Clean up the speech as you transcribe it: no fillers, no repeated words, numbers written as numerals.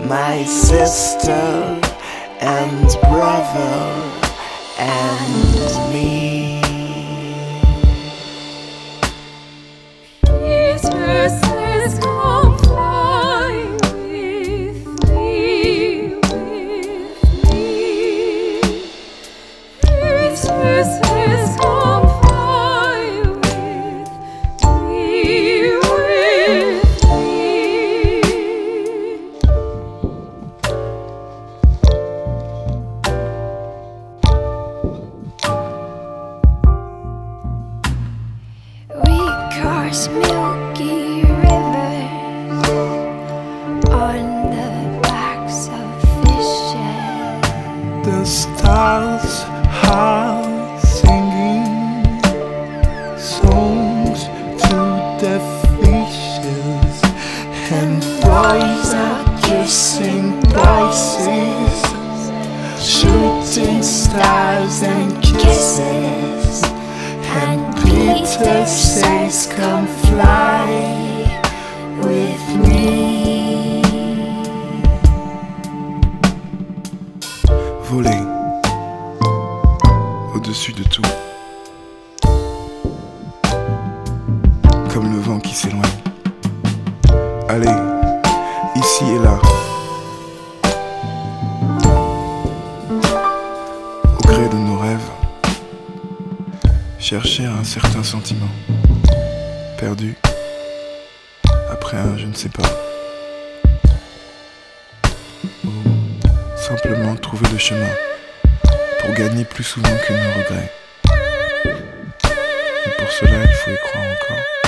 my sister and brother and me. Peter says, come fly with me, with me. Peter says, come fly with me, with me. We cross milky rivers on the backs of fishes. The stars are singing songs to the fishes, and boys are kissing voices, shooting stars and kisses. And Peter says, come fly with me. Voler au-dessus de tout, comme le vent qui s'éloigne. Aller ici et là, au gré de nos rêves, chercher un certain sentiment, perdu après un je ne sais pas, ou simplement trouver le chemin pour gagner plus souvent que nos regrets. Et pour cela, il faut y croire encore.